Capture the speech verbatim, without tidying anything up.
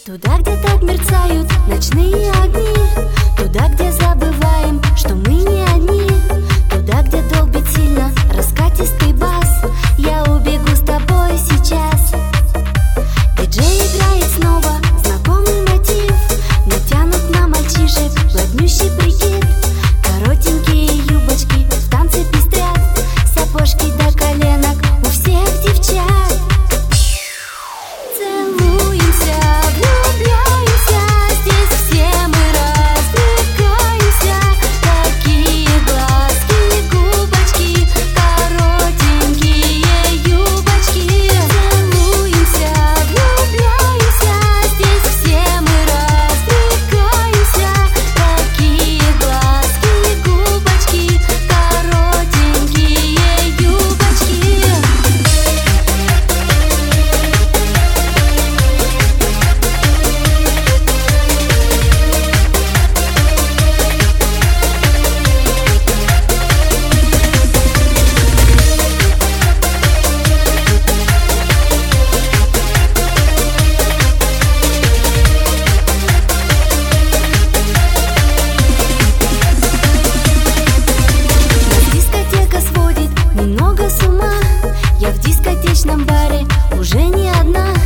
Туда, где так мерцают ночные огни, туда, где забываем, что мы не одни, туда, где долбит сильно раскатистый бас. Я убегу с тобой сейчас. Диджей играет снова знакомый мотив, натянут на мальчишек блатнющий прикид. Коротенькие юбочки в танце пестрят, сапожки до коленок у всех девчат. Целуемся, влюбляемся, здесь все мы развлекаемся. Такие глазки, губочки, коротенькие юбочки. Целуемся, влюбляемся, здесь все мы развлекаемся. Такие глазки, губочки, коротенькие юбочки. Дискотека сводит немного с ума. Я в дискотечном баре уже не одна.